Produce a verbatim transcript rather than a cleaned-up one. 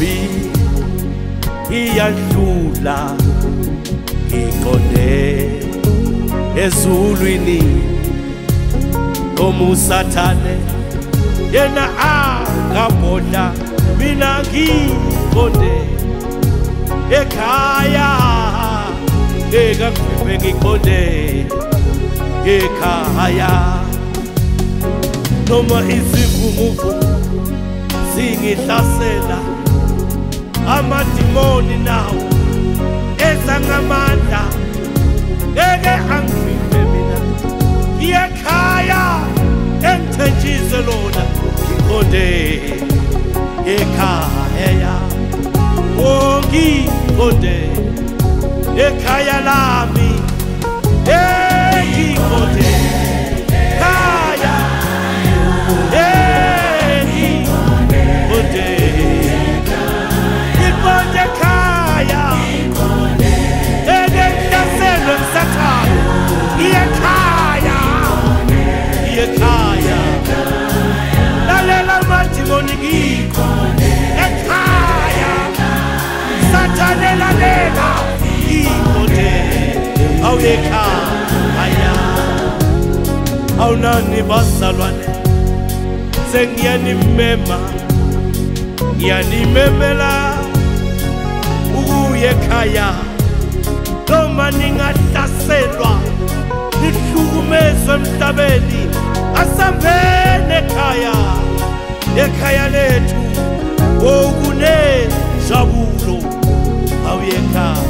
impi iyadlula iqonde ezulwini omusathane yena angabodla mina ngiqonde ekhaya ekangiphe ngiqonde ekhaya noma izivumuvu zingihlasela amadimoni nawo ezangamandla eke angiphe mina ngiyekhaya engithenjise lona ngiqonde ekhaya ngiqonde ekhaya lami ngiqonde ekhaya ngiqonde ngiqonde ekhaya engihlaselwe msathane ngiyekhaya ngiyekhaya lalela amadimoni ngiqonde ekhaya sathane lalela ngiqonde awuyekhaya awunani bazalwane sengiyanimema ngiyanimemela ukuyekhaya noma ningahlaselwa nihlukumezwe emhlabeni asambene ekhaya ekhaya lethu okunenjabulo awuyekhaya